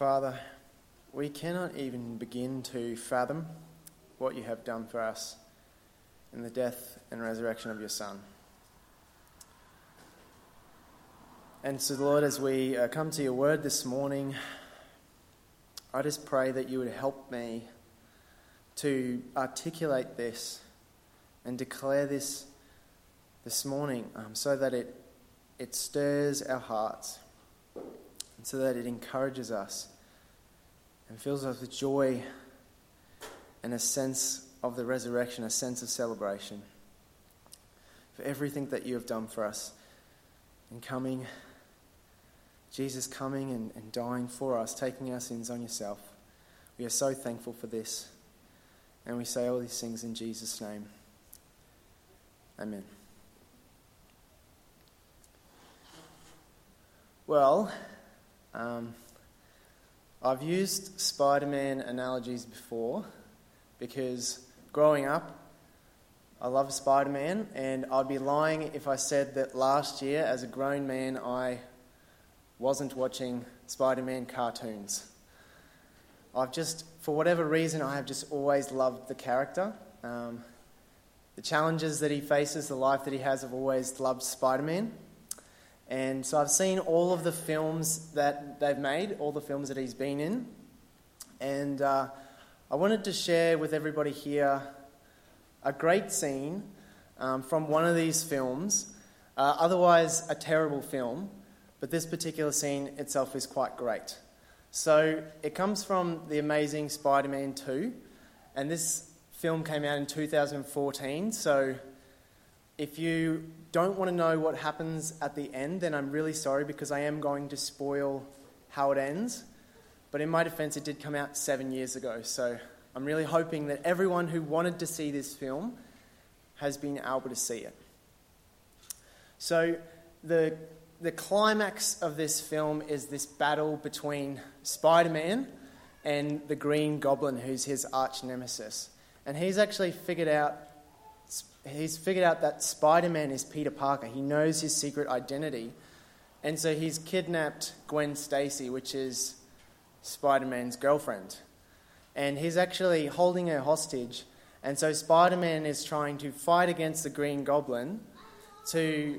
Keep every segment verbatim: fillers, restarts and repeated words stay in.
Father, we cannot even begin to fathom what you have done for us in the death and resurrection of your Son. And so, Lord, as we uh, come to your word this morning, I just pray that you would help me to articulate this and declare this this morning um, so that it, it stirs our hearts and so that it encourages us and fills us with joy and a sense of the resurrection, a sense of celebration for everything that you have done for us in coming, Jesus coming and, and dying for us, taking our sins on yourself. We are so thankful for this. And we say all these things in Jesus' name. Amen. Well, um, I've used Spider-Man analogies before because growing up, I love Spider-Man, and I'd be lying if I said that last year, as a grown man, I wasn't watching Spider-Man cartoons. I've just, for whatever reason, I have just always loved the character. Um, the challenges that he faces, the life that he has, I've always loved Spider-Man. And so I've seen all of the films that they've made, all the films that he's been in. And uh, I wanted to share with everybody here a great scene um, from one of these films, uh, otherwise a terrible film, but this particular scene itself is quite great. So it comes from The Amazing Spider-Man two, and this film came out in two thousand fourteen, so if you don't want to know what happens at the end, then I'm really sorry because I am going to spoil how it ends. But in my defense, it did come out seven years ago, so I'm really hoping that everyone who wanted to see this film has been able to see it. So the the climax of this film is this battle between Spider-Man and the Green Goblin, who's his arch nemesis. And he's actually figured out he's figured out that Spider-Man is Peter Parker. He knows his secret identity. And so he's kidnapped Gwen Stacy, which is Spider-Man's girlfriend. And he's actually holding her hostage. And so Spider-Man is trying to fight against the Green Goblin to...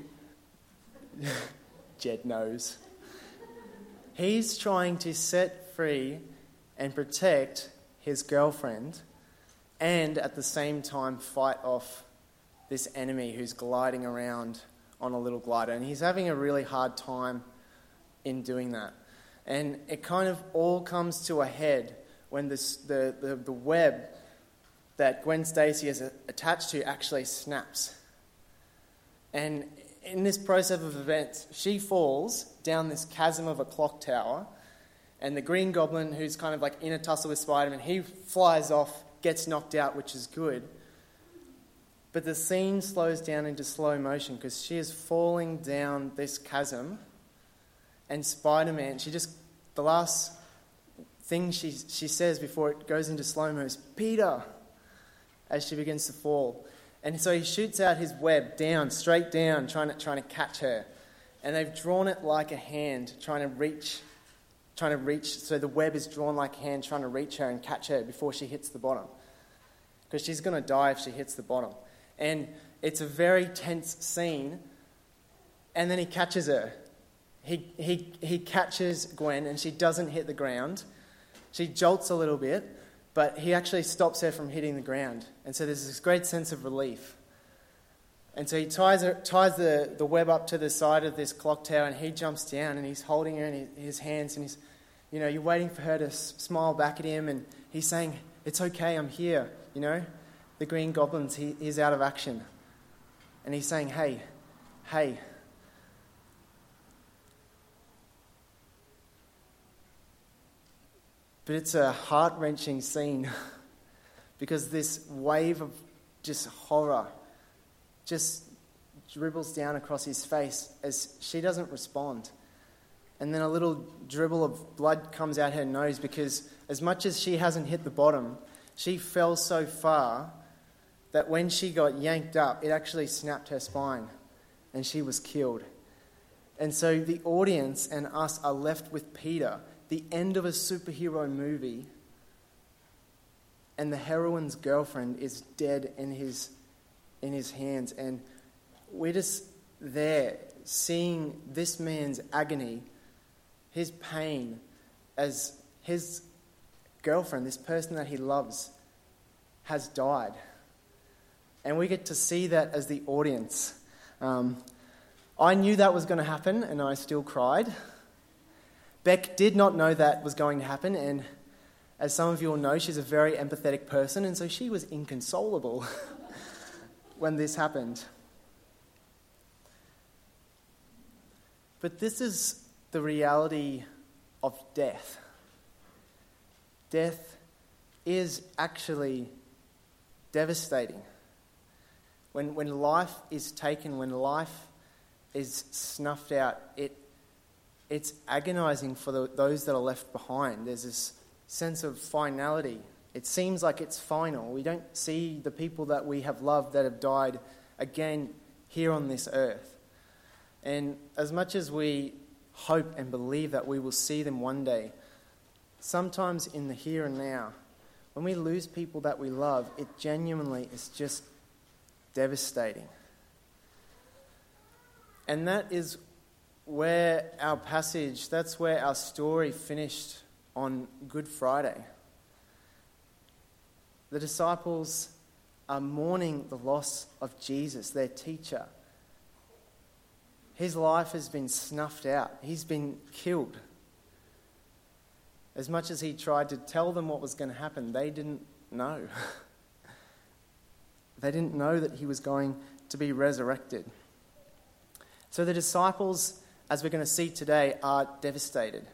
Jed knows. He's trying to set free and protect his girlfriend and at the same time fight off this enemy who's gliding around on a little glider. And he's having a really hard time in doing that. And it kind of all comes to a head when this, the, the, the web that Gwen Stacy is attached to actually snaps. And in this process of events, she falls down this chasm of a clock tower, and the Green Goblin, who's kind of like in a tussle with Spider-Man, he flies off, gets knocked out, which is good. But the scene slows down into slow motion because she is falling down this chasm, and Spider-Man, she just, the last thing she she says before it goes into slow-mo is, "Peter," as she begins to fall. And so he shoots out his web down, straight down, trying to trying to catch her. And they've drawn it like a hand, trying to reach, trying to reach. So the web is drawn like a hand, trying to reach her and catch her before she hits the bottom, because she's going to die if she hits the bottom. And it's a very tense scene. And then he catches her. He he he catches Gwen, and she doesn't hit the ground. She jolts a little bit, but he actually stops her from hitting the ground. And so there's this great sense of relief. And so he ties her, ties the, the web up to the side of this clock tower, and he jumps down, and he's holding her in his, his hands, and he's, you know, you're waiting for her to s- smile back at him, and he's saying, "It's okay, I'm here," you know. The Green Goblin's, he, he's out of action. And he's saying, hey, hey. But it's a heart-wrenching scene because this wave of just horror just dribbles down across his face as she doesn't respond. And then a little dribble of blood comes out her nose because as much as she hasn't hit the bottom, she fell so far that when she got yanked up, it actually snapped her spine and she was killed. And so the audience and us are left with Peter the end of a superhero movie and the heroine's girlfriend is dead in his in his hands, and we're just there seeing this man's agony, his pain, as his girlfriend, this person that he loves, has died. And we get to see that as the audience. Um, I knew that was going to happen, and I still cried. Beck did not know that was going to happen, and as some of you will know, she's a very empathetic person, and so she was inconsolable when this happened. But this is the reality of death. Death is actually devastating. When when life is taken, when life is snuffed out, it it's agonizing for the, those that are left behind. There's this sense of finality. It seems like it's final. We don't see the people that we have loved that have died again here on this earth. And as much as we hope and believe that we will see them one day, sometimes in the here and now, when we lose people that we love, it genuinely is just devastating. And that is where our passage, that's where our story finished on Good Friday. The disciples are mourning the loss of Jesus, their teacher. His life has been snuffed out. He's been killed. As much as he tried to tell them what was going to happen, they didn't know. They didn't know that he was going to be resurrected. So the disciples, as we're going to see today, are devastated.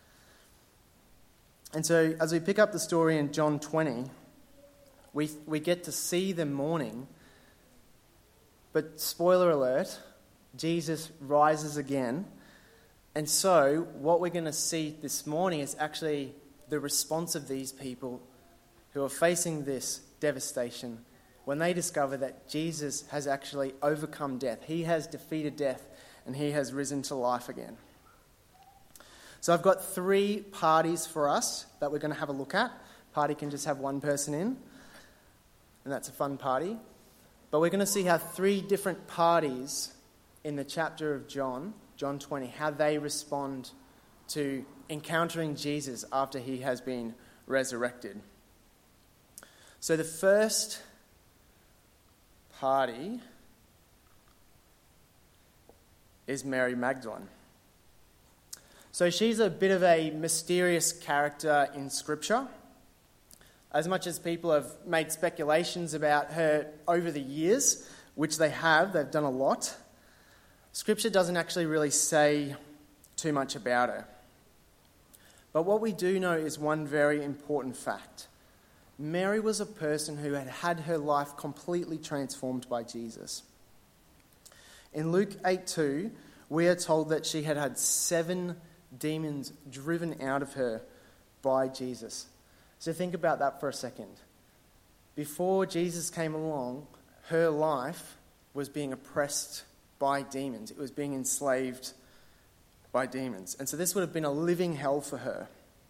And so as we pick up the story in John twenty, we we get to see them mourning. But spoiler alert, Jesus rises again. And so what we're going to see this morning is actually the response of these people who are facing this devastation when they discover that Jesus has actually overcome death. He has defeated death and he has risen to life again. So I've got three parties for us that we're going to have a look at. Party can just have one person in, and that's a fun party. But we're going to see how three different parties in the chapter of John, John twenty, how they respond to encountering Jesus after he has been resurrected. So the first party is Mary Magdalene. So she's a bit of a mysterious character in Scripture. As much as people have made speculations about her over the years, which they have, they've done a lot, Scripture doesn't actually really say too much about her. But what we do know is one very important fact. Mary was a person who had had her life completely transformed by Jesus. In Luke eight two, we are told that she had had seven demons driven out of her by Jesus. So think about that for a second. Before Jesus came along, her life was being oppressed by demons. It was being enslaved by demons. And so this would have been a living hell for her.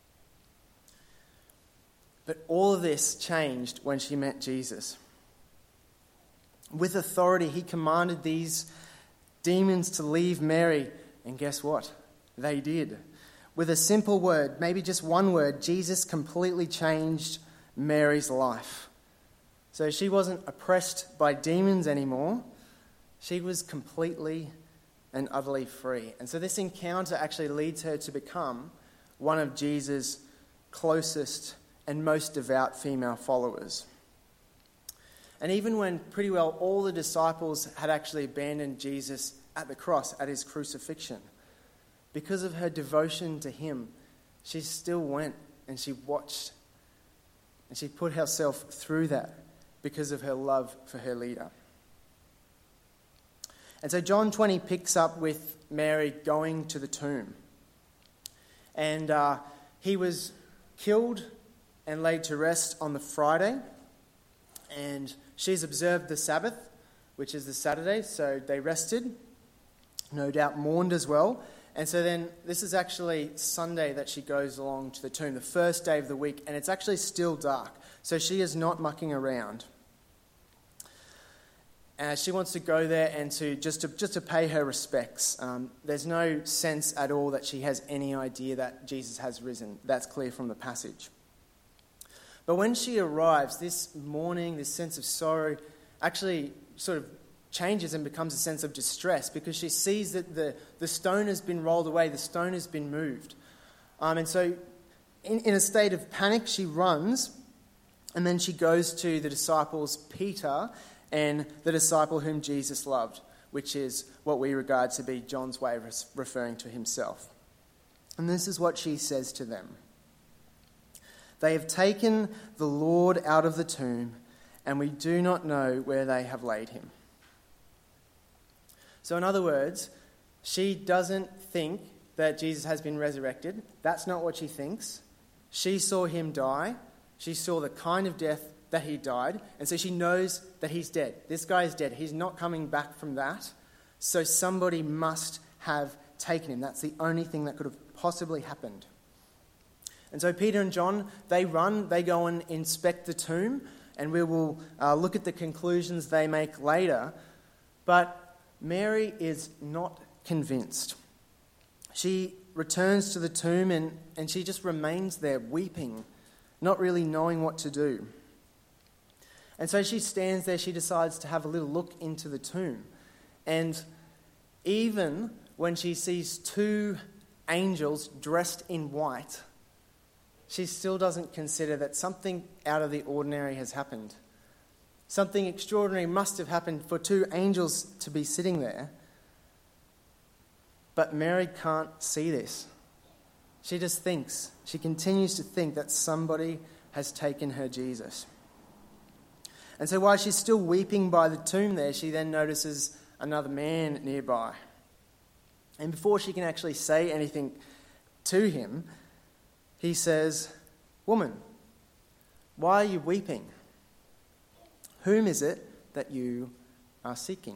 But all of this changed when she met Jesus. With authority, he commanded these demons to leave Mary. And guess what? They did. With a simple word, maybe just one word, Jesus completely changed Mary's life. So she wasn't oppressed by demons anymore. She was completely and utterly free. And so this encounter actually leads her to become one of Jesus' closest and most devout female followers. And even when pretty well all the disciples had actually abandoned Jesus at the cross, at his crucifixion, because of her devotion to him, she still went and she watched and she put herself through that because of her love for her leader. And so John twenty picks up with Mary going to the tomb. And uh, he was killed and laid to rest on the Friday. And she's observed the Sabbath, which is the Saturday, so they rested, no doubt mourned as well. And so then this is actually Sunday that she goes along to the tomb, the first day of the week, and it's actually still dark. So she is not mucking around. Uh, she wants to go there and to just to just to pay her respects. Um, there's no sense at all that she has any idea that Jesus has risen. That's clear from the passage. But when she arrives, this mourning, this sense of sorrow, actually sort of changes and becomes a sense of distress because she sees that the, the stone has been rolled away, the stone has been moved. Um, and so in, in a state of panic, she runs, and then she goes to the disciples, Peter, and the disciple whom Jesus loved, which is what we regard to be John's way of referring to himself. And this is what she says to them. They have taken the Lord out of the tomb, and we do not know where they have laid him. So in other words, she doesn't think that Jesus has been resurrected. That's not what she thinks. She saw him die. She saw the kind of death that he died. And so she knows that he's dead. This guy is dead. He's not coming back from that. So somebody must have taken him. That's the only thing that could have possibly happened. And so Peter and John, they run, they go and inspect the tomb, and we will uh, look at the conclusions they make later. But Mary is not convinced. She returns to the tomb and, and she just remains there weeping, not really knowing what to do. And so she stands there, she decides to have a little look into the tomb. And even when she sees two angels dressed in white, she still doesn't consider that something out of the ordinary has happened. Something extraordinary must have happened for two angels to be sitting there. But Mary can't see this. She just thinks, she continues to think that somebody has taken her Jesus. And so while she's still weeping by the tomb there, she then notices another man nearby. And before she can actually say anything to him, he says, "Woman, why are you weeping? Whom is it that you are seeking?"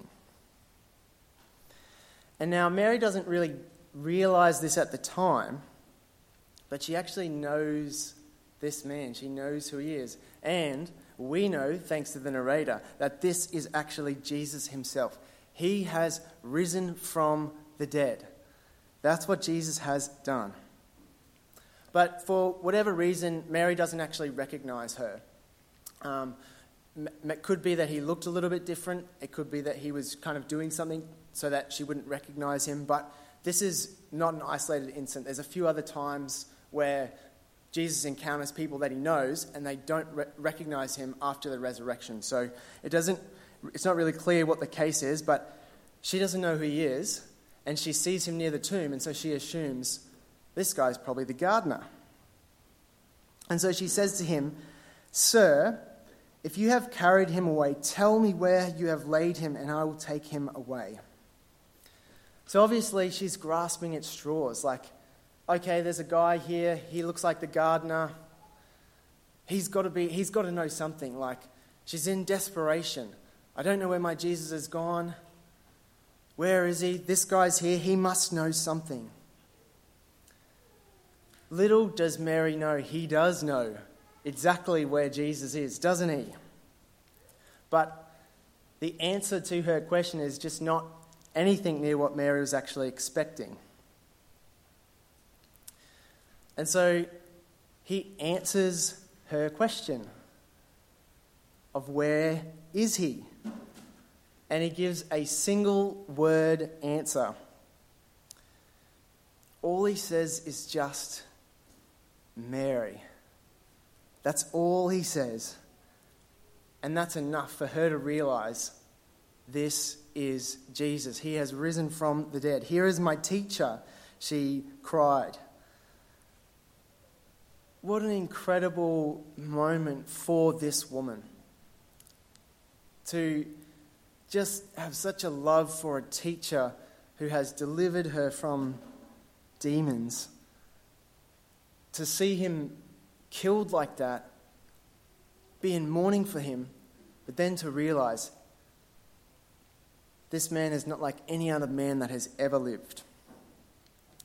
And now Mary doesn't really realize this at the time, but she actually knows this man. She knows who he is. And we know, thanks to the narrator, that this is actually Jesus himself. He has risen from the dead. That's what Jesus has done. But for whatever reason, Mary doesn't actually recognize her. Um, It could be that he looked a little bit different. It could be that he was kind of doing something so that she wouldn't recognize him. But this is not an isolated incident. There's a few other times where Jesus encounters people that he knows and they don't re- recognize him after the resurrection. So it doesn't. It's not really clear what the case is, but she doesn't know who he is, and she sees him near the tomb, and so she assumes this guy's probably the gardener. And so she says to him, "Sir, if you have carried him away, tell me where you have laid him, and I will take him away." So obviously she's grasping at straws, like, okay, there's a guy here, he looks like the gardener. He's got to be, he's got to know something. Like, she's in desperation. I don't know where my Jesus has gone. Where is he? This guy's here, he must know something. Little does Mary know, he does know exactly where Jesus is, doesn't he? But the answer to her question is just not anything near what Mary was actually expecting. And so he answers her question of where is he? And he gives a single word answer. All he says is just Mary. That's all he says. And that's enough for her to realize this is Jesus. He has risen from the dead. "Here is my teacher," she cried. What an incredible moment for this woman. To just have such a love for a teacher who has delivered her from demons. To see him killed like that, be in mourning for him, but then to realize this man is not like any other man that has ever lived.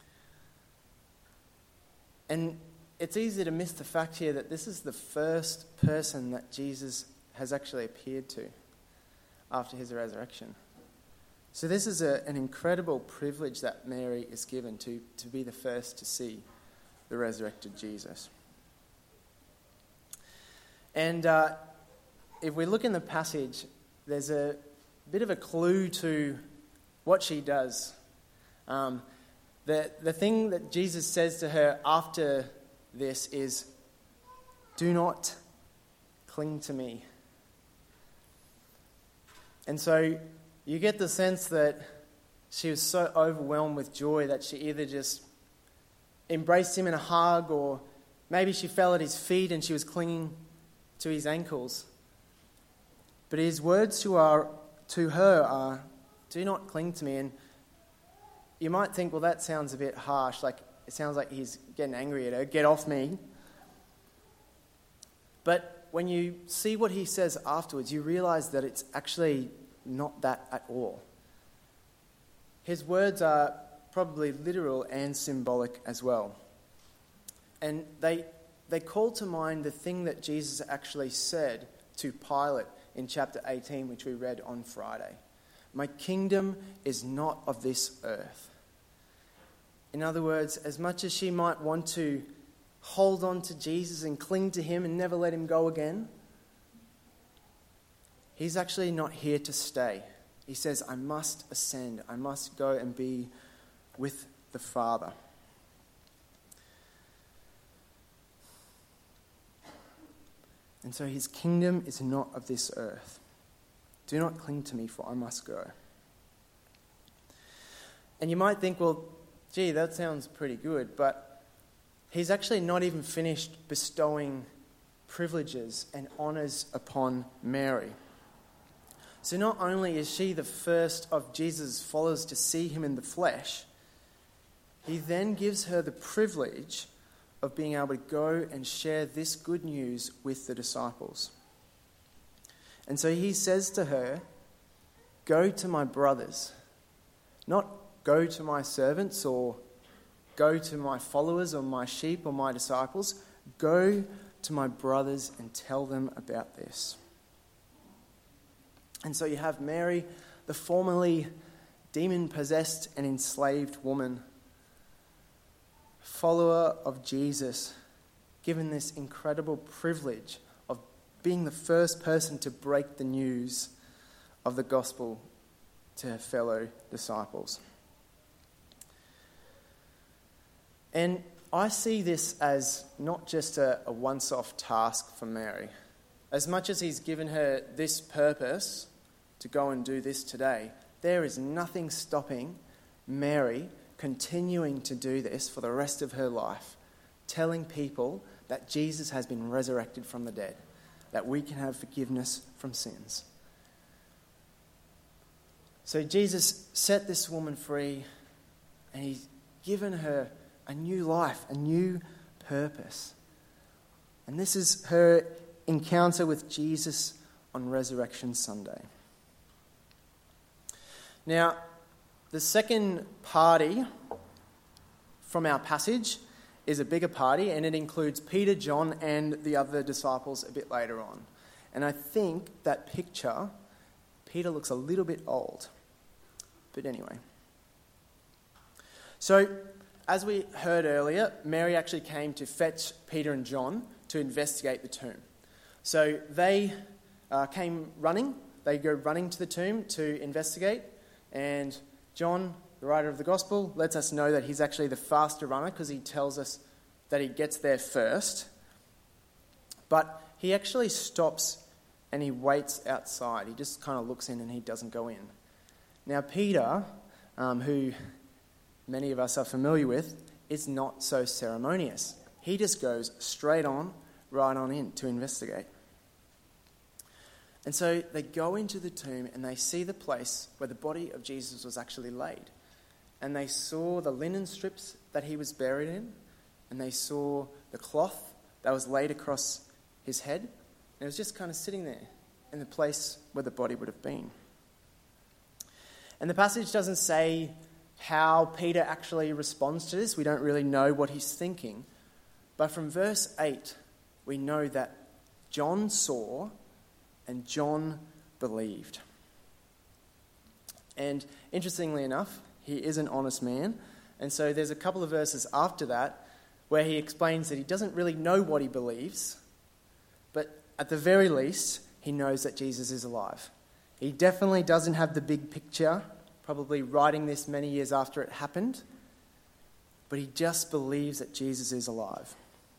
And it's easy to miss the fact here that this is the first person that Jesus has actually appeared to after his resurrection. So this is a, an incredible privilege that Mary is given to, to be the first to see the resurrected Jesus. And uh, if we look in the passage, there's a bit of a clue to what she does. Um, the, the thing that Jesus says to her after this is, "Do not cling to me." And so you get the sense that she was so overwhelmed with joy that she either just embraced him in a hug, or maybe she fell at his feet and she was clinging to his ankles. But his words to her, to her are, "Do not cling to me." And you might think, well, that sounds a bit harsh. Like, it sounds like he's getting angry at her. "Get off me." But when you see what he says afterwards, you realize that it's actually not that at all. His words are probably literal and symbolic as well. And they they call to mind the thing that Jesus actually said to Pilate in chapter eighteen, which we read on Friday. "My kingdom is not of this earth." In other words, as much as she might want to hold on to Jesus and cling to him and never let him go again, he's actually not here to stay. He says, "I must ascend. I must go and be with the Father." And so his kingdom is not of this earth. "Do not cling to me, for I must go." And you might think, well, gee, that sounds pretty good, but he's actually not even finished bestowing privileges and honours upon Mary. So not only is she the first of Jesus' followers to see him in the flesh, he then gives her the privilege of being able to go and share this good news with the disciples. And so he says to her, "Go to my brothers." Not go to my servants or go to my followers or my sheep or my disciples. Go to my brothers and tell them about this. And so you have Mary, the formerly demon-possessed and enslaved woman, follower of Jesus, given this incredible privilege of being the first person to break the news of the gospel to her fellow disciples. And I see this as not just a, a once-off task for Mary. As much as he's given her this purpose to go and do this today, there is nothing stopping Mary continuing to do this for the rest of her life, telling people that Jesus has been resurrected from the dead, that we can have forgiveness from sins. So Jesus set this woman free, and he's given her a new life, a new purpose. And this is her encounter with Jesus on Resurrection Sunday. Now, the second party from our passage is a bigger party, and it includes Peter, John, and the other disciples a bit later on. And I think that picture, Peter looks a little bit old. But anyway. So, as we heard earlier, Mary actually came to fetch Peter and John to investigate the tomb. So they uh, came running. They go running to the tomb to investigate. And John, the writer of the gospel, lets us know that he's actually the faster runner because he tells us that he gets there first. But he actually stops and he waits outside. He just kind of looks in and he doesn't go in. Now Peter, um, who many of us are familiar with, is not so ceremonious. He just goes straight on, right on in to investigate. And so they go into the tomb and they see the place where the body of Jesus was actually laid. And they saw the linen strips that he was buried in, and they saw the cloth that was laid across his head. And it was just kind of sitting there in the place where the body would have been. And the passage doesn't say how Peter actually responds to this. We don't really know what he's thinking. But from verse eight, we know that John saw and John believed. And interestingly enough, he is an honest man. And so there's a couple of verses after that where he explains that he doesn't really know what he believes, but at the very least, he knows that Jesus is alive. He definitely doesn't have the big picture, probably writing this many years after it happened, but he just believes that Jesus is alive.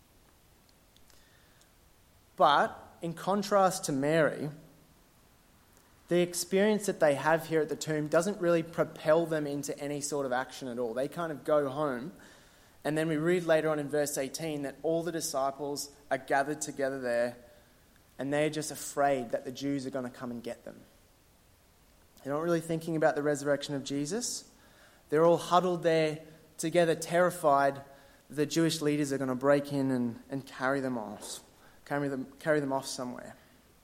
But in contrast to Mary, the experience that they have here at the tomb doesn't really propel them into any sort of action at all. They kind of go home, and then we read later on in verse eighteen that all the disciples are gathered together there, and they're just afraid that the Jews are going to come and get them. They're not really thinking about the resurrection of Jesus. They're all huddled there together, terrified that the Jewish leaders are going to break in and, and carry them off. Carry them, carry them off somewhere.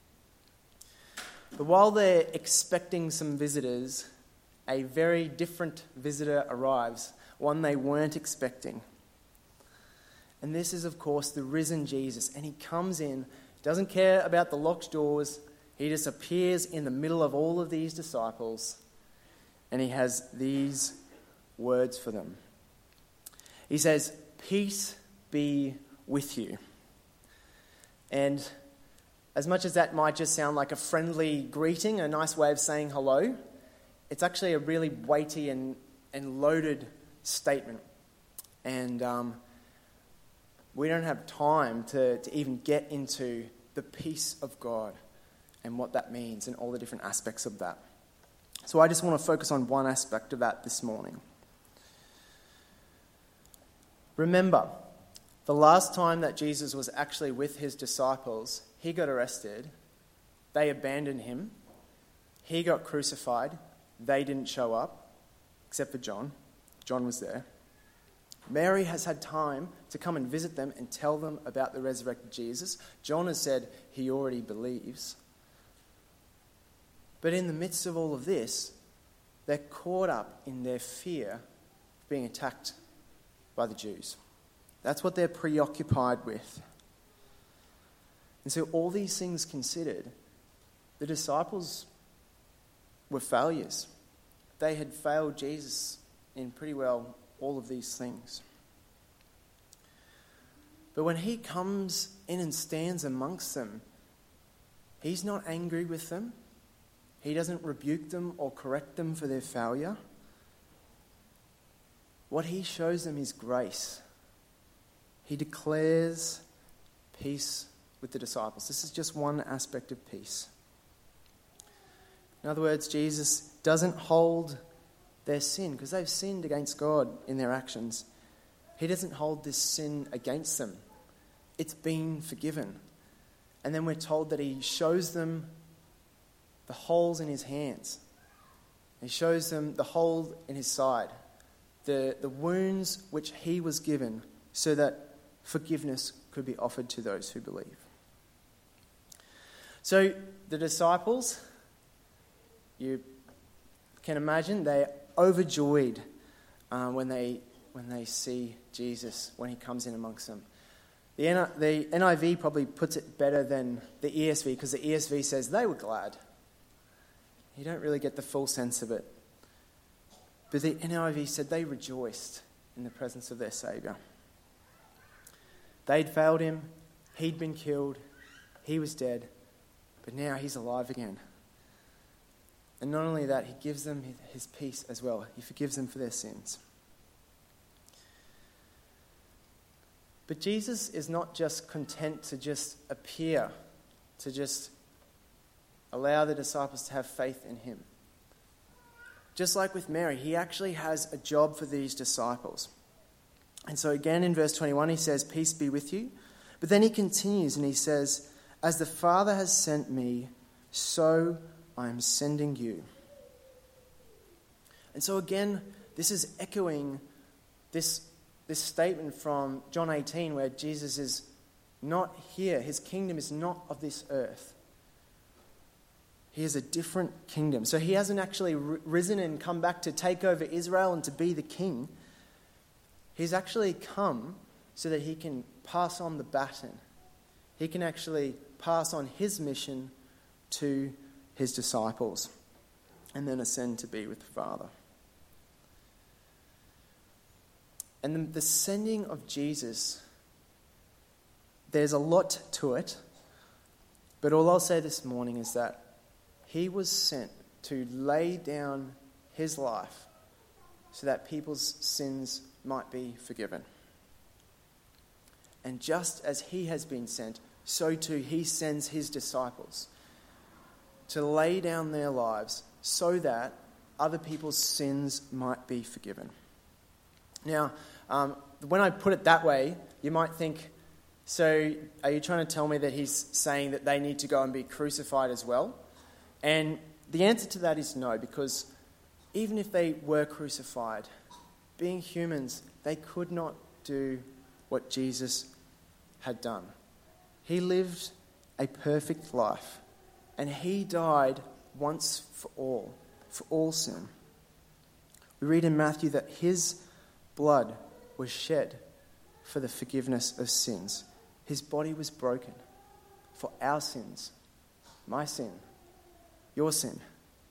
But while they're expecting some visitors, a very different visitor arrives, one they weren't expecting. And this is, of course, the risen Jesus. And he comes in, doesn't care about the locked doors. He just appears in the middle of all of these disciples, and he has these words for them. He says, "Peace be with you." And as much as that might just sound like a friendly greeting, a nice way of saying hello, it's actually a really weighty and, and loaded statement. And um, we don't have time to, to even get into the peace of God and what that means and all the different aspects of that. So I just want to focus on one aspect of that this morning. Remember, the last time that Jesus was actually with his disciples, he got arrested, they abandoned him, he got crucified, they didn't show up, except for John. John was there. Mary has had time to come and visit them and tell them about the resurrected Jesus. John has said he already believes. But in the midst of all of this, they're caught up in their fear of being attacked by the Jews. That's what they're preoccupied with. And so all these things considered, the disciples were failures. They had failed Jesus in pretty well all of these things. But when he comes in and stands amongst them, he's not angry with them. He doesn't rebuke them or correct them for their failure. What he shows them is grace. He declares peace with the disciples. This is just one aspect of peace. In other words, Jesus doesn't hold their sin, because they've sinned against God in their actions. He doesn't hold this sin against them. It's been forgiven. And then we're told that he shows them the holes in his hands. He shows them the hole in his side, the, the wounds which he was given so that forgiveness could be offered to those who believe. So the disciples, you can imagine, they're overjoyed uh, when they when they see Jesus, when he comes in amongst them. The, N I, the N I V probably puts it better than the E S V, because the E S V says they were glad. You don't really get the full sense of it. But the N I V said they rejoiced in the presence of their Saviour. They'd failed him, he'd been killed, he was dead, but now he's alive again. And not only that, he gives them his peace as well. He forgives them for their sins. But Jesus is not just content to just appear, to just allow the disciples to have faith in him. Just like with Mary, he actually has a job for these disciples. And so again in verse twenty-one, he says, "Peace be with you." But then he continues and he says, "As the Father has sent me, so I am sending you." And so again, this is echoing this, this statement from John eighteen, where Jesus is not here. His kingdom is not of this earth. He has a different kingdom. So he hasn't actually risen and come back to take over Israel and to be the king. He's actually come so that he can pass on the baton. He can actually pass on his mission to his disciples and then ascend to be with the Father. And the, the sending of Jesus, there's a lot to it, but all I'll say this morning is that he was sent to lay down his life so that people's sins might be forgiven. And just as he has been sent, so too he sends his disciples to lay down their lives so that other people's sins might be forgiven. Now, um, when I put it that way, you might think, so are you trying to tell me that he's saying that they need to go and be crucified as well? And the answer to that is no, because even if they were crucified, being humans, they could not do what Jesus had done. He lived a perfect life, and he died once for all, for all sin. We read in Matthew that his blood was shed for the forgiveness of sins. His body was broken for our sins, my sin, your sin.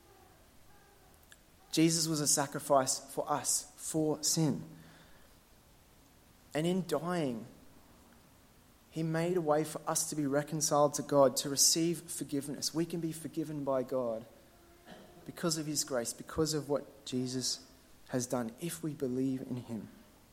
Jesus was a sacrifice for us, for sin. And in dying, he made a way for us to be reconciled to God, to receive forgiveness. We can be forgiven by God because of his grace, because of what Jesus has done, if we believe in him.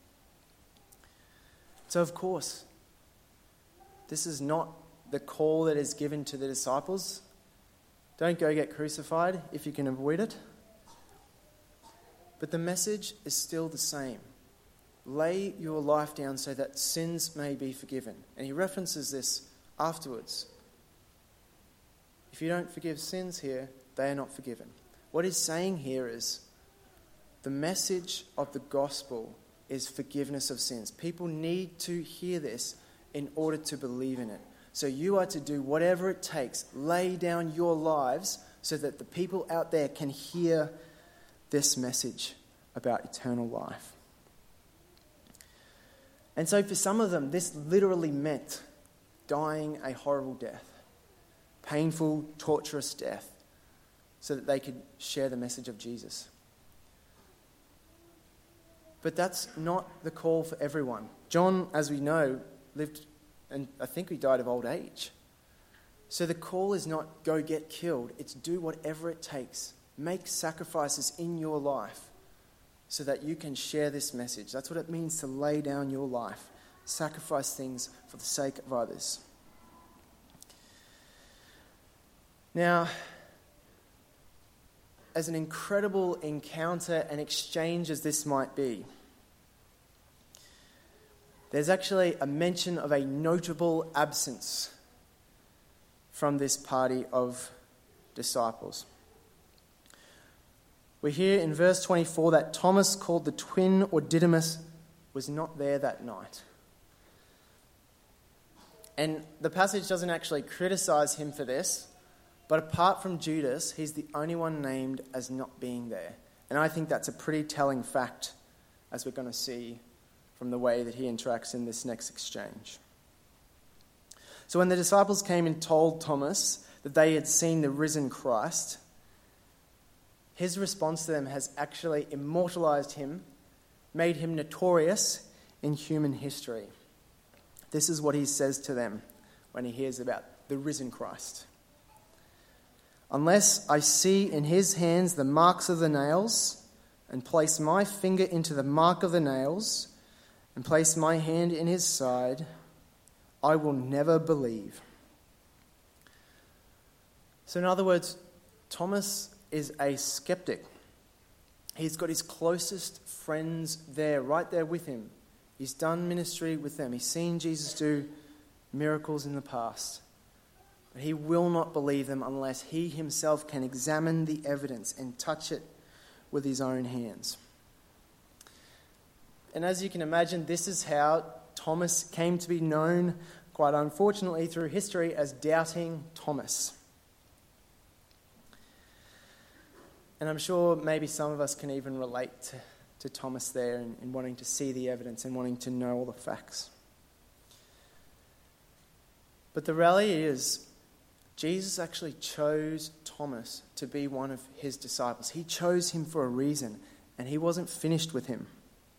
So, of course, this is not the call that is given to the disciples. Don't go get crucified if you can avoid it. But the message is still the same. Lay your life down so that sins may be forgiven. And he references this afterwards. If you don't forgive sins here, they are not forgiven. What he's saying here is the message of the gospel is forgiveness of sins. People need to hear this in order to believe in it. So you are to do whatever it takes. Lay down your lives so that the people out there can hear this message about eternal life. And so for some of them, this literally meant dying a horrible death, painful, torturous death, so that they could share the message of Jesus. But that's not the call for everyone. John, as we know, lived, and I think he died of old age. So the call is not go get killed, it's do whatever it takes. Make sacrifices in your life so that you can share this message. That's what it means to lay down your life. Sacrifice things for the sake of others. Now, as an incredible encounter and exchange as this might be, there's actually a mention of a notable absence from this party of disciples. We hear in verse twenty-four that Thomas, called the twin or Didymus, was not there that night. And the passage doesn't actually criticize him for this, but apart from Judas, he's the only one named as not being there. And I think that's a pretty telling fact, as we're going to see from the way that he interacts in this next exchange. So when the disciples came and told Thomas that they had seen the risen Christ, his response to them has actually immortalized him, made him notorious in human history. This is what he says to them when he hears about the risen Christ. Unless I see in his hands the marks of the nails, and place my finger into the mark of the nails, and place my hand in his side, I will never believe. So in other words, Thomas is a skeptic. He's got his closest friends there, right there with him. He's done ministry with them. He's seen Jesus do miracles in the past. But he will not believe them unless he himself can examine the evidence and touch it with his own hands. And as you can imagine, this is how Thomas came to be known, quite unfortunately, through history as Doubting Thomas. And I'm sure maybe some of us can even relate to, to Thomas there in, in wanting to see the evidence and wanting to know all the facts. But the reality is, Jesus actually chose Thomas to be one of his disciples. He chose him for a reason, and he wasn't finished with him.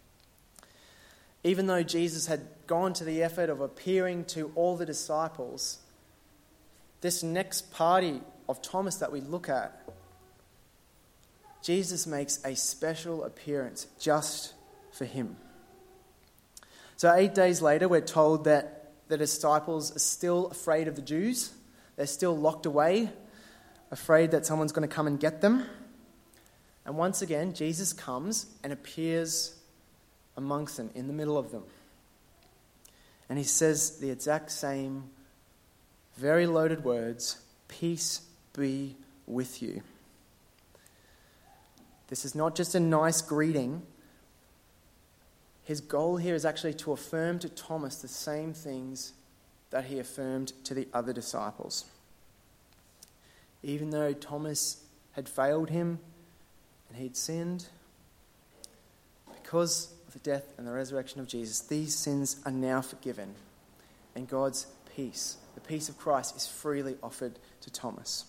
Even though Jesus had gone to the effort of appearing to all the disciples, this next party of Thomas that we look at, Jesus makes a special appearance just for him. So eight days later, we're told that the disciples are still afraid of the Jews. They're still locked away, afraid that someone's going to come and get them. And once again, Jesus comes and appears amongst them, in the middle of them. And he says the exact same very loaded words, "Peace be with you." This is not just a nice greeting. His goal here is actually to affirm to Thomas the same things that he affirmed to the other disciples. Even though Thomas had failed him and he'd sinned, because of the death and the resurrection of Jesus, these sins are now forgiven, and God's peace, the peace of Christ, is freely offered to Thomas.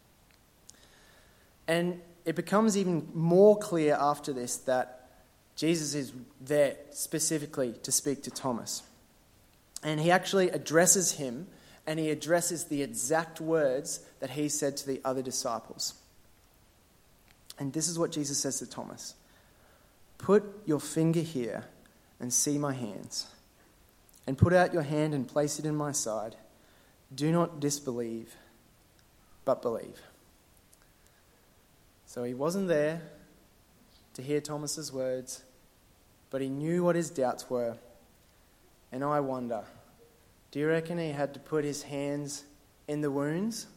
And it becomes even more clear after this that Jesus is there specifically to speak to Thomas. And he actually addresses him, and he addresses the exact words that he said to the other disciples. And this is what Jesus says to Thomas: "Put your finger here and see my hands, and put out your hand and place it in my side. Do not disbelieve, but believe." So he wasn't there to hear Thomas's words, but he knew what his doubts were. And I wonder, do you reckon he had to put his hands in the wounds?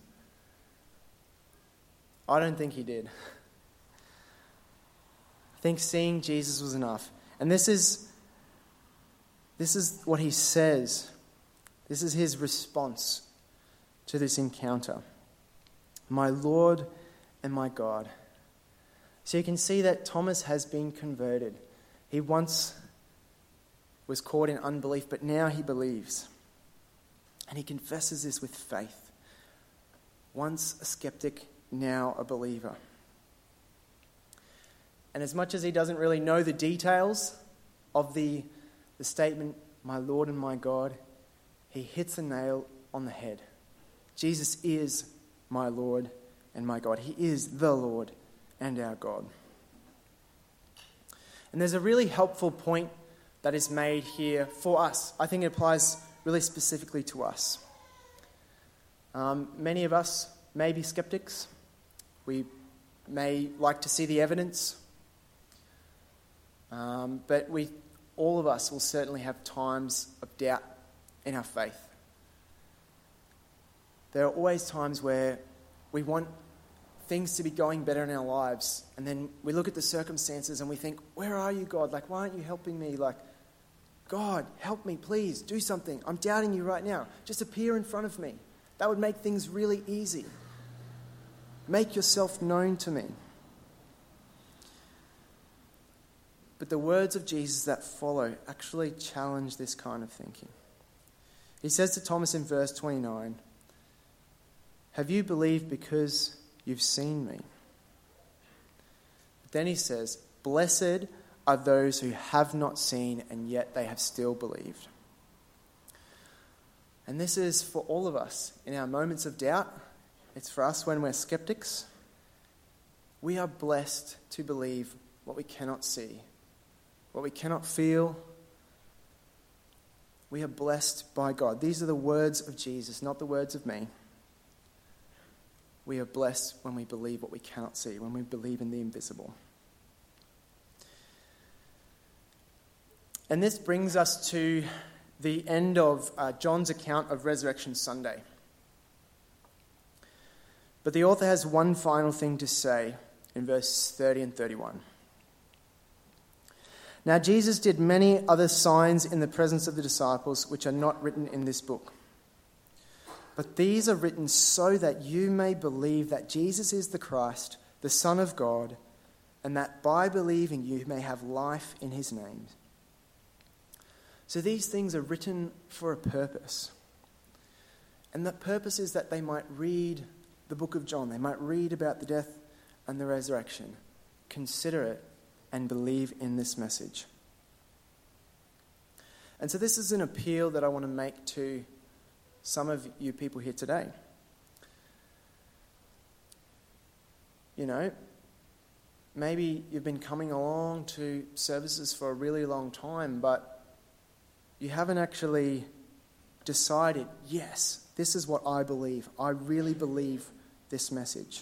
I don't think he did. I think seeing Jesus was enough. And this is, this is what he says. This is his response to this encounter. "My Lord and my God." So you can see that Thomas has been converted. He once was caught in unbelief, but now he believes. And he confesses this with faith. Once a skeptic, now a believer. And as much as he doesn't really know the details of the, the statement, "My Lord and my God," he hits the nail on the head. Jesus is my Lord and my God. He is the Lord and our God. And there's a really helpful point that is made here for us. I think it applies really specifically to us. Um, many of us may be skeptics. We may like to see the evidence. Um, but we, all of us will certainly have times of doubt in our faith. There are always times where we want things to be going better in our lives, and then we look at the circumstances and we think, "Where are you, God? Like, why aren't you helping me? Like, God, help me, please, do something. I'm doubting you right now. Just appear in front of me. That would make things really easy. Make yourself known to me." But the words of Jesus that follow actually challenge this kind of thinking. He says to Thomas in verse twenty-nine, "Have you believed because you've seen me?" But then he says, "Blessed are those who have not seen and yet they have still believed." And this is for all of us in our moments of doubt. It's for us when we're skeptics. We are blessed to believe what we cannot see, what we cannot feel. We are blessed by God. These are the words of Jesus, not the words of me. We are blessed when we believe what we cannot see, when we believe in the invisible. And this brings us to the end of uh, John's account of Resurrection Sunday. But the author has one final thing to say in verse thirty and thirty-one. "Now Jesus did many other signs in the presence of the disciples, which are not written in this book. But these are written so that you may believe that Jesus is the Christ, the Son of God, and that by believing you may have life in his name." So these things are written for a purpose. And the purpose is that they might read the book of John. They might read about the death and the resurrection, consider it, and believe in this message. And so this is an appeal that I want to make to some of you people here today. You know, maybe you've been coming along to services for a really long time, but you haven't actually decided, yes, this is what I believe. I really believe this message.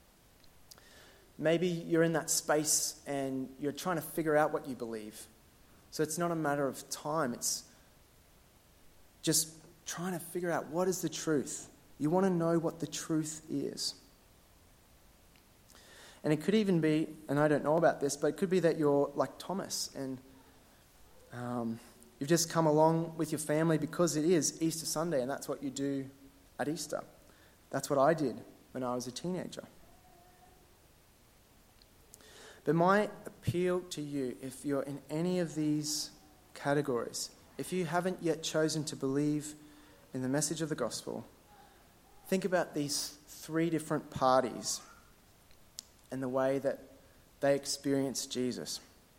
Maybe you're in that space and you're trying to figure out what you believe. So it's not a matter of time. It's just trying to figure out what is the truth. You want to know what the truth is. And it could even be, and I don't know about this, but it could be that you're like Thomas and um, you've just come along with your family because it is Easter Sunday and that's what you do at Easter. That's what I did when I was a teenager. But my appeal to you, if you're in any of these categories, if you haven't yet chosen to believe in the message of the gospel, think about these three different parties and the way that they experienced Jesus.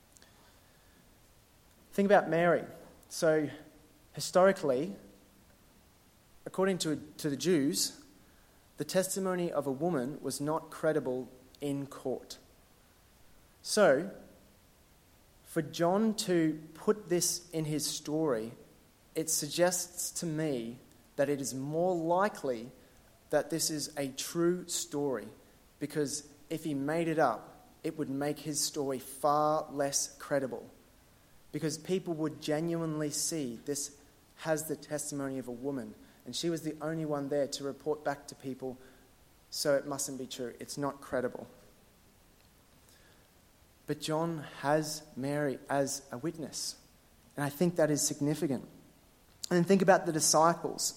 Think about Mary. So, historically, according to, to the Jews, the testimony of a woman was not credible in court. So, for John to put this in his story, it suggests to me that it is more likely that this is a true story, because if he made it up, it would make his story far less credible, because people would genuinely see this has the testimony of a woman, and she was the only one there to report back to people, so it mustn't be true. It's not credible. But John has Mary as a witness, and I think that is significant. And then think about the disciples.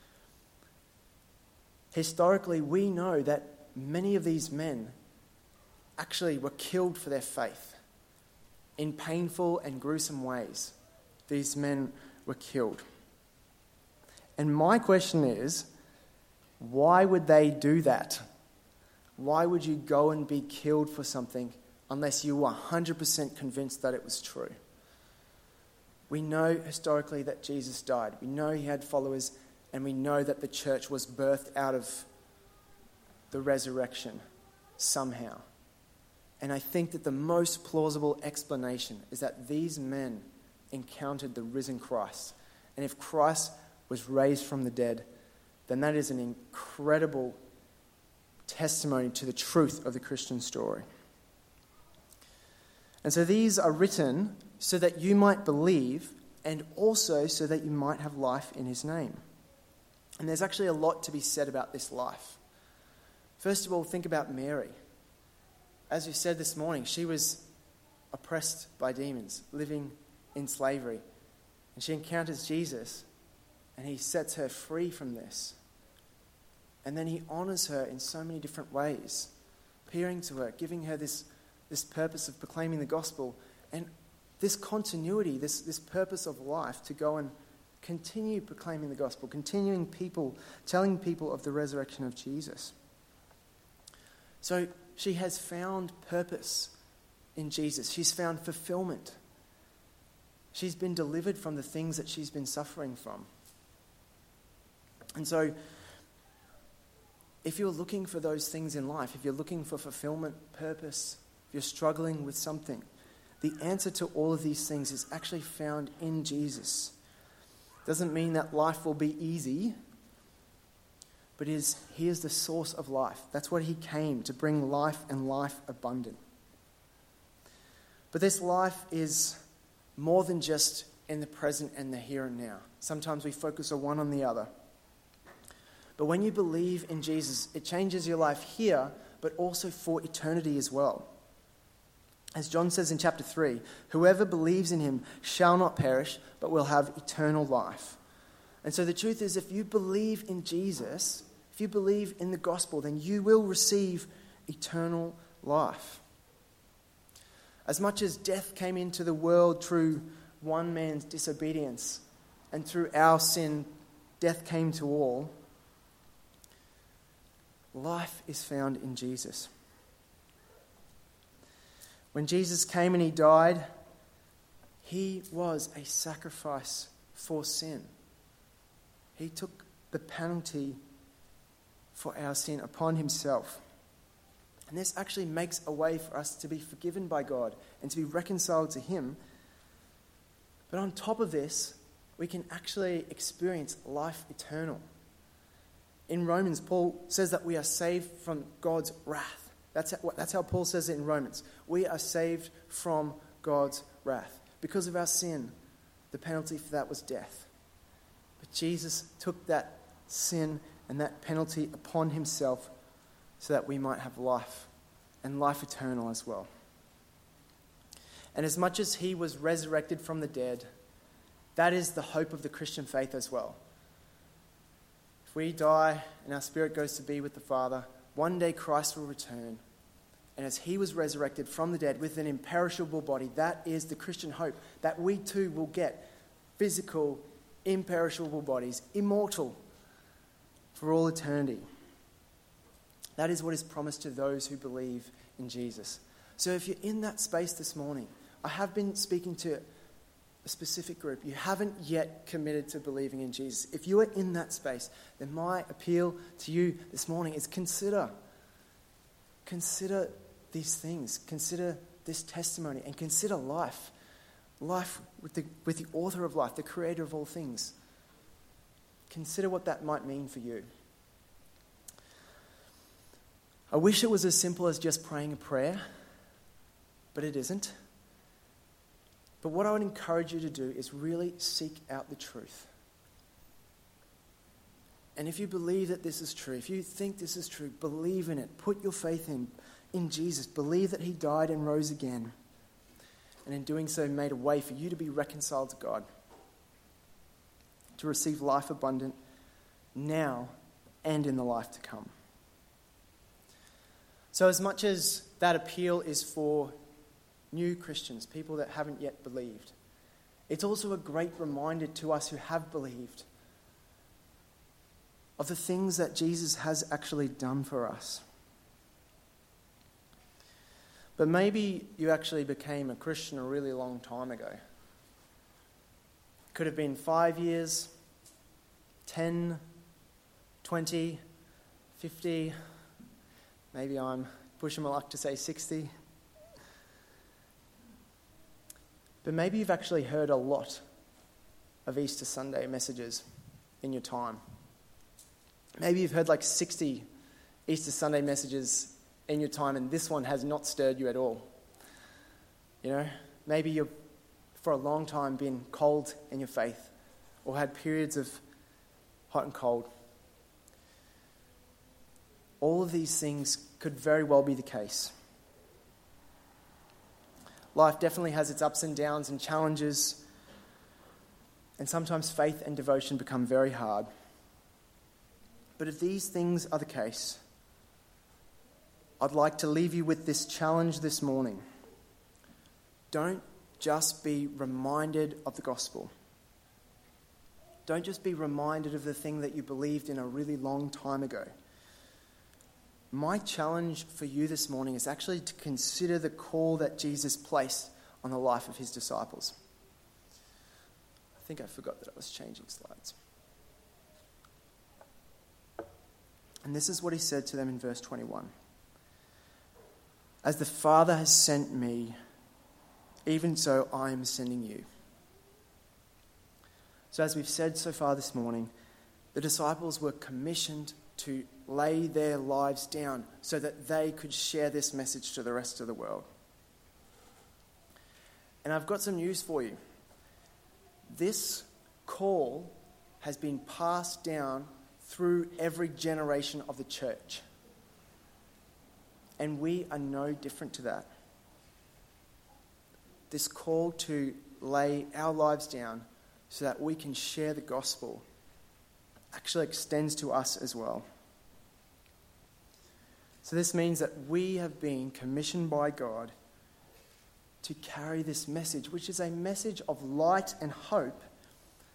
Historically, we know that many of these men actually were killed for their faith. In painful and gruesome ways, these men were killed. And my question is, why would they do that? Why would you go and be killed for something unless you were one hundred percent convinced that it was true? We know historically that Jesus died. We know he had followers, and we know that the church was birthed out of the resurrection somehow. And I think that the most plausible explanation is that these men encountered the risen Christ. And if Christ was raised from the dead, then that is an incredible testimony to the truth of the Christian story. And so these are written so that you might believe, and also so that you might have life in his name. And there's actually a lot to be said about this life. First of all, think about Mary. As we said this morning, she was oppressed by demons, living in slavery. And she encounters Jesus, and he sets her free from this. And then he honors her in so many different ways, appearing to her, giving her this, this purpose of proclaiming the gospel, and this continuity, this, this purpose of life to go and continue proclaiming the gospel, continuing people, telling people of the resurrection of Jesus. So she has found purpose in Jesus. She's found fulfillment. She's been delivered from the things that she's been suffering from. And so, if you're looking for those things in life, if you're looking for fulfillment, purpose, if you're struggling with something, the answer to all of these things is actually found in Jesus. Doesn't mean that life will be easy, but is he is the source of life. That's what he came, to bring life and life abundant. But this life is more than just in the present and the here and now. Sometimes we focus on one on the other. But when you believe in Jesus, it changes your life here, but also for eternity as well. As John says in chapter three, whoever believes in him shall not perish, but will have eternal life. And so the truth is, if you believe in Jesus, if you believe in the gospel, then you will receive eternal life. As much as death came into the world through one man's disobedience, and through our sin, death came to all, Life is found in Jesus. When Jesus came and he died, he was a sacrifice for sin. He took the penalty for our sin upon himself. And this actually makes a way for us to be forgiven by God and to be reconciled to him. But on top of this, we can actually experience life eternal. In Romans, Paul says that we are saved from God's wrath. That's how, that's how Paul says it in Romans. We are saved from God's wrath. Because of our sin, the penalty for that was death. But Jesus took that sin and that penalty upon himself so that we might have life, and life eternal as well. And as much as he was resurrected from the dead, that is the hope of the Christian faith as well. If we die and our spirit goes to be with the Father, one day Christ will return. And as he was resurrected from the dead with an imperishable body, that is the Christian hope, that we too will get physical, imperishable bodies, immortal for all eternity. That is what is promised to those who believe in Jesus. So if you're in that space this morning, I have been speaking to a specific group. You haven't yet committed to believing in Jesus. If you are in that space, then my appeal to you this morning is consider. Consider these things. Consider this testimony and consider life. Life with the, with the author of life, the creator of all things. Consider what that might mean for you. I wish it was as simple as just praying a prayer, but it isn't. But what I would encourage you to do is really seek out the truth. And if you believe that this is true, if you think this is true, believe in it. Put your faith in, in Jesus. Believe that he died and rose again. And in doing so, made a way for you to be reconciled to God. To receive life abundant now and in the life to come. So as much as that appeal is for new Christians, people that haven't yet believed, it's also a great reminder to us who have believed of the things that Jesus has actually done for us. But maybe you actually became a Christian a really long time ago. Could have been five years, ten, twenty, fifty, maybe I'm pushing my luck to say sixty. But maybe you've actually heard a lot of Easter Sunday messages in your time. Maybe you've heard like sixty Easter Sunday messages in your time and this one has not stirred you at all. You know, maybe you've for a long time been cold in your faith or had periods of hot and cold. All of these things could very well be the case. Life definitely has its ups and downs and challenges, and sometimes faith and devotion become very hard. But if these things are the case, I'd like to leave you with this challenge this morning. Don't just be reminded of the gospel. Don't just be reminded of the thing that you believed in a really long time ago. My challenge for you this morning is actually to consider the call that Jesus placed on the life of his disciples. I think I forgot that I was changing slides. And this is what he said to them in verse twenty-one. As the Father has sent me, even so I am sending you. So as we've said so far this morning, the disciples were commissioned to lay their lives down so that they could share this message to the rest of the world. And I've got some news for you. This call has been passed down through every generation of the church. And we are no different to that. This call to lay our lives down so that we can share the gospel actually extends to us as well. So this means that we have been commissioned by God to carry this message, which is a message of light and hope.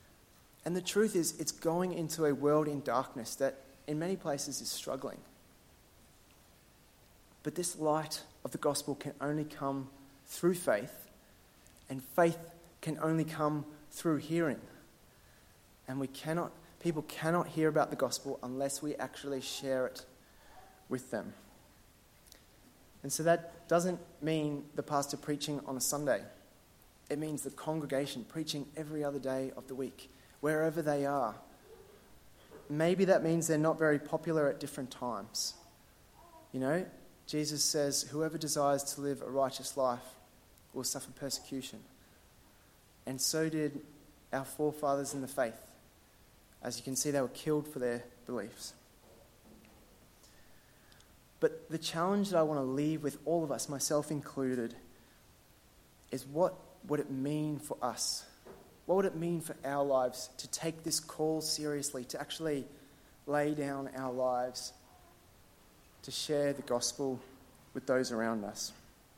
And the truth is, it's going into a world in darkness that in many places is struggling. But this light of the gospel can only come through faith, and faith can only come through hearing. And we cannot, people cannot hear about the gospel unless we actually share it with them. And so that doesn't mean the pastor preaching on a Sunday. It means the congregation preaching every other day of the week, wherever they are. Maybe that means they're not very popular at different times. You know, Jesus says, whoever desires to live a righteous life will suffer persecution. And so did our forefathers in the faith. As you can see, they were killed for their beliefs. But the challenge that I want to leave with all of us, myself included, is what would it mean for us? What would it mean for our lives to take this call seriously, to actually lay down our lives, to share the gospel with those around us?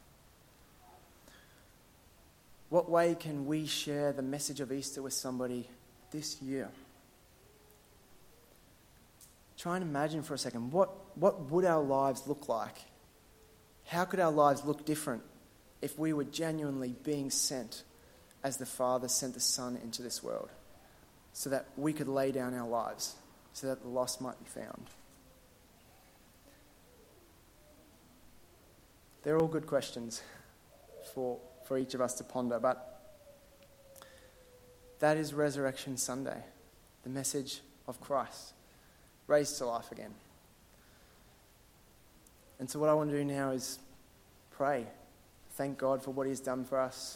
What way can we share the message of Easter with somebody this year? Try and imagine for a second, what, what would our lives look like? How could our lives look different if we were genuinely being sent as the Father sent the Son into this world, so that we could lay down our lives, so that the lost might be found? They're all good questions for, for each of us to ponder, but that is Resurrection Sunday, the message of Christ, raised to life again. And so what I want to do now is pray. Thank God for what He's done for us.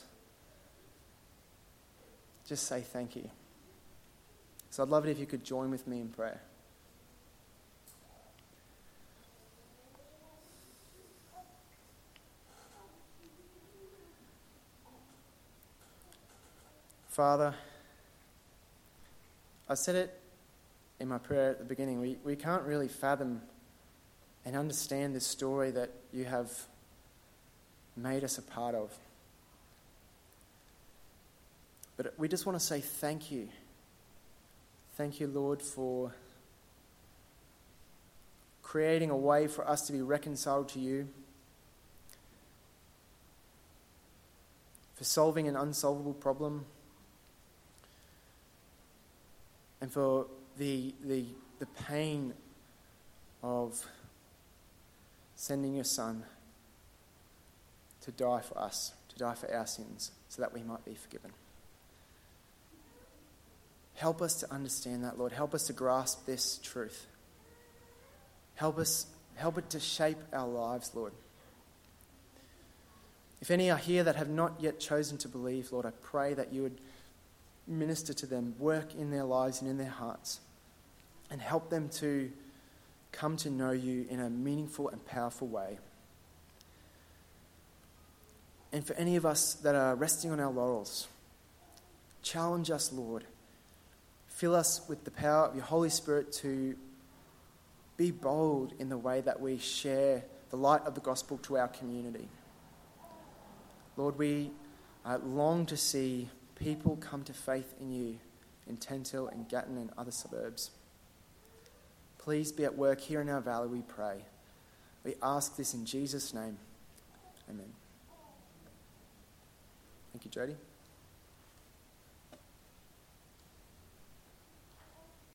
Just say thank you. So I'd love it if you could join with me in prayer. Father, I said it in my prayer at the beginning. We, we can't really fathom and understand this story that you have made us a part of. But we just want to say thank you. Thank you, Lord, for creating a way for us to be reconciled to you, for solving an unsolvable problem, and for the, the, the pain of sending your Son to die for us, to die for our sins, so that we might be forgiven. Help us to understand that, Lord. Help us to grasp this truth. Help us, help it to shape our lives, Lord. If any are here that have not yet chosen to believe, Lord, I pray that you would minister to them, work in their lives and in their hearts, and help them to come to know you in a meaningful and powerful way. And for any of us that are resting on our laurels, challenge us, Lord. Fill us with the power of your Holy Spirit to be bold in the way that we share the light of the gospel to our community. Lord, we uh, long to see people come to faith in you in Tentil and Gatton and other suburbs. Please be at work here in our valley, we pray. We ask this in Jesus' name. Amen. Thank you, Jody.